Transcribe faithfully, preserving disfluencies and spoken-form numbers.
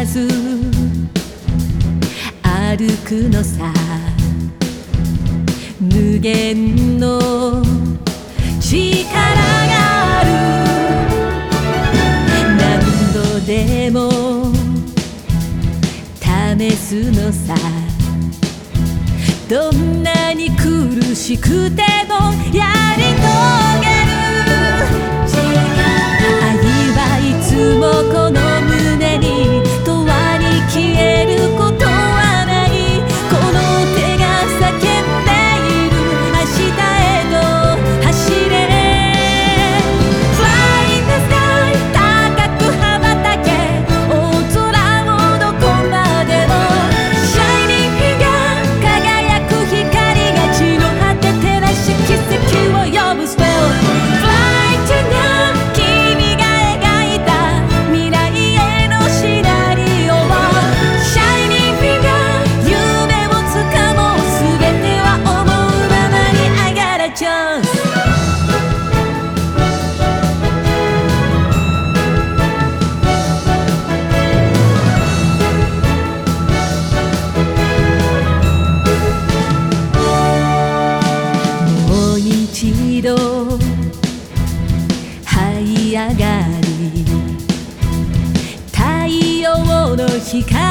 ず歩くのさ。無限の力がある。何度でも試すのさ。どんなに苦しくてもやり遂げる。愛はいつもこの胸に永遠に消えることはない。この手が叫んでいる明日へと走れ。 Fly in the sky 高く羽ばたけ。大空をどこまでも Shining figure 輝く光が地の果て照らし奇跡を呼ぶ Spell Fly to now 君が描いた未来へのシナリオを Shining figure 夢をつかもう。全ては思うままに I got a chance。もう一度這い上がり太陽の光